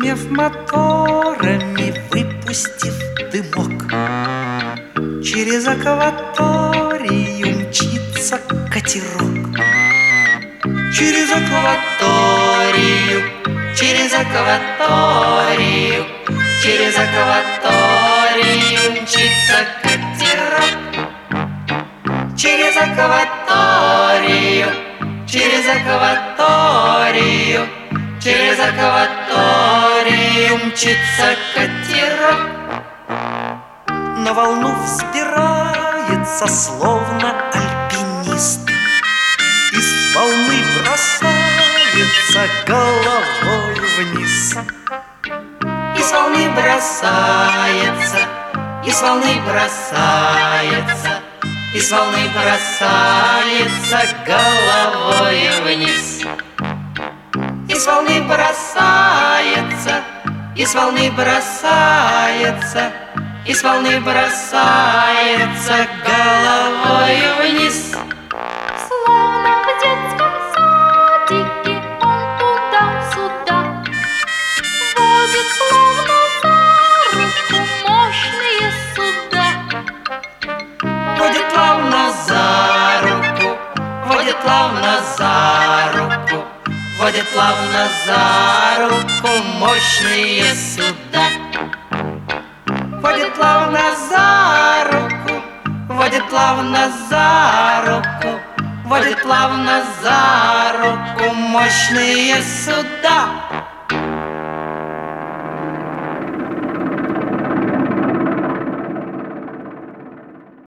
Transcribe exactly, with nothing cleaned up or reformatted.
Загремев моторами, выпустив дымок, через акваторию мчится катерок. Через акваторию, через акваторию, через акваторию мчится катерок. Через акваторию, через акваторию, через акваторию мчится катерок. На волну взбирается, словно альпинист, и с волны бросается головой вниз. И с волны бросается, и с волны бросается, и с волны бросается головой вниз. И с волны бросается, и с волны бросается, и с волны бросается головой вниз. Словно в детском садике он туда-сюда водит плавно за руку мощные суда. Водит плавно за руку, водит плавно за руку, водит плавно за руку мощные суда. Водит плавно за руку, водит плавно за руку, водит плавно за руку мощные суда.